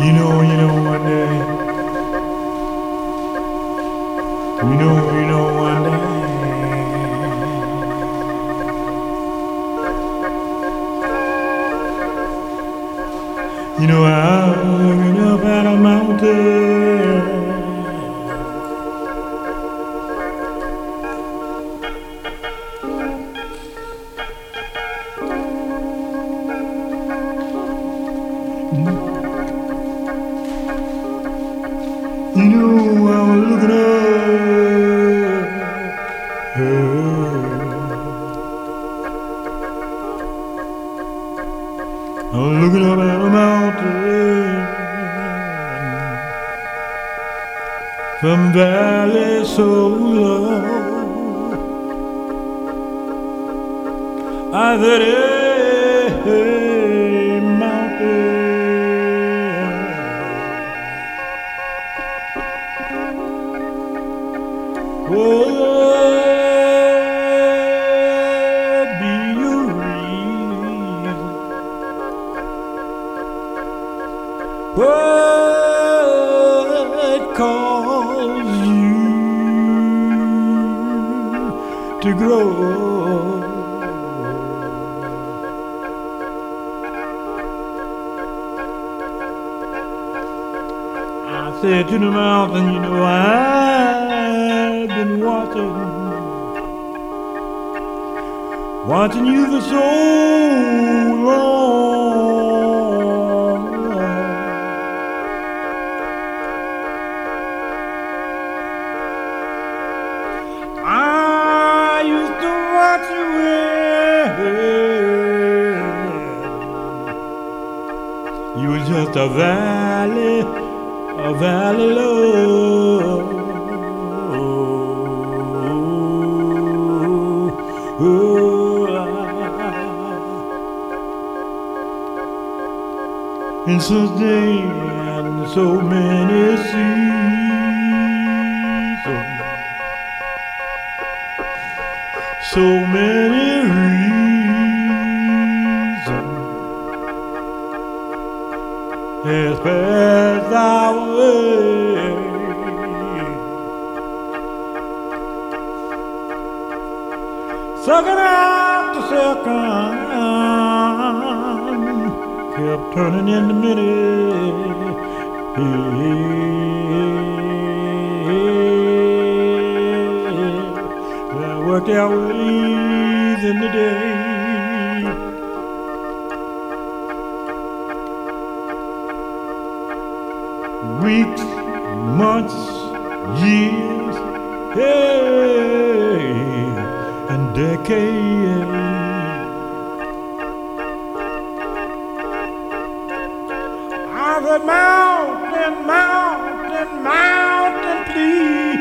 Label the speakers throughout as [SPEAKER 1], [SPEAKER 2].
[SPEAKER 1] one day, one day, I'm up at a mountain. I'm looking up. I'm looking up at a mountain from valley so low. I said, hey, mountain. What be your reason? What caused you to grow? I said to the mountain, I've been watching you for so long. I used to watch you when you were just a valley low. And since then, so many seasons, so many reasons has passed our way. Second after second kept turning into minutes. I worked out ways in the day. Weeks, months, years, hey, and decades. I said, mountain, mountain, mountain, please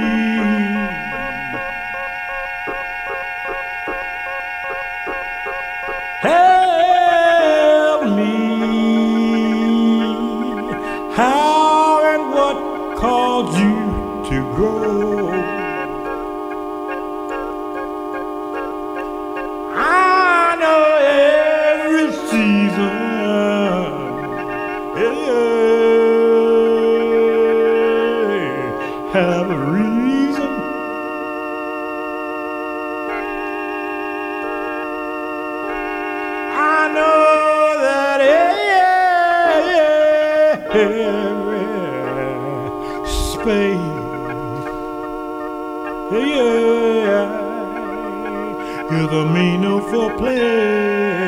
[SPEAKER 1] help me. How and what caused you to grow? I know every season, have a reason. I know that every space is a meaning for play.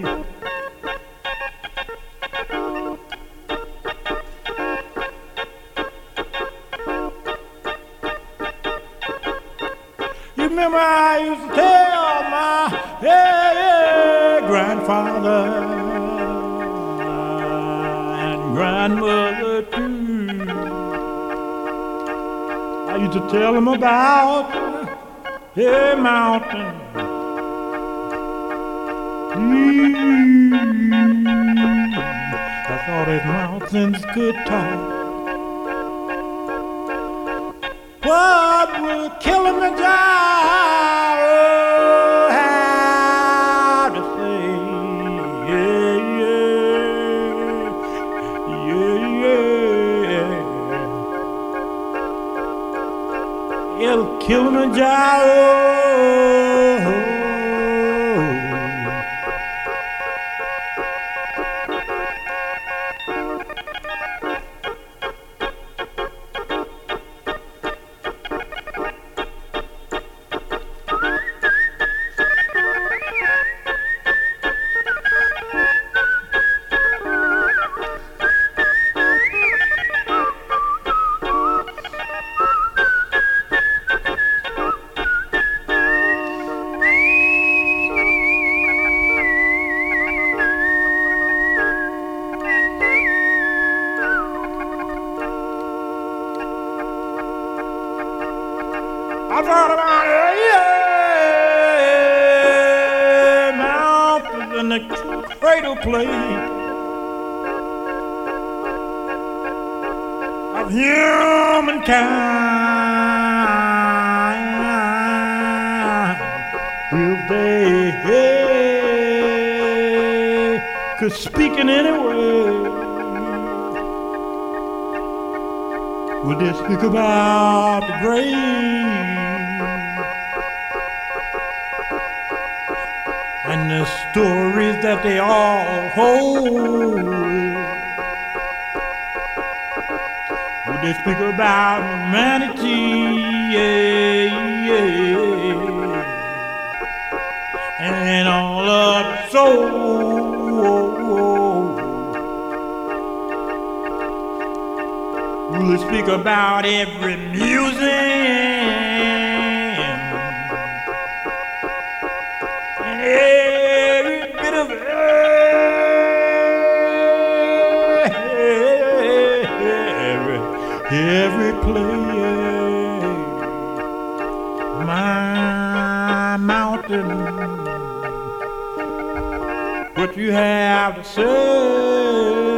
[SPEAKER 1] You remember I used to tell my grandfather and grandmother too. I used to tell them about a mountain. I thought if mountains could talk, what would Kilimanjaro have to say? Yeah, yeah, yeah, El Kilimanjaro. I thought about it, yeah, mountains and the cradle play of humankind. If they could speak in any way, would they speak about the grave and the stories that they all hold? Would they speak about humanity, yeah, yeah, and all of the soul? Will they speak about every museum and every bit of every place? My mountain, what you have to say?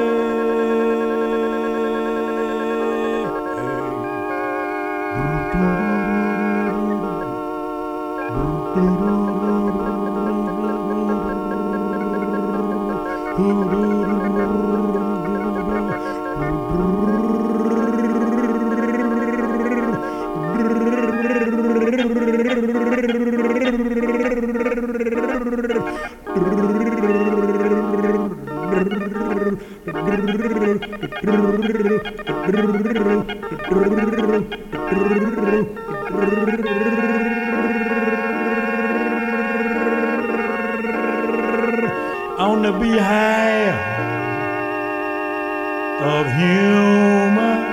[SPEAKER 1] On the behalf of human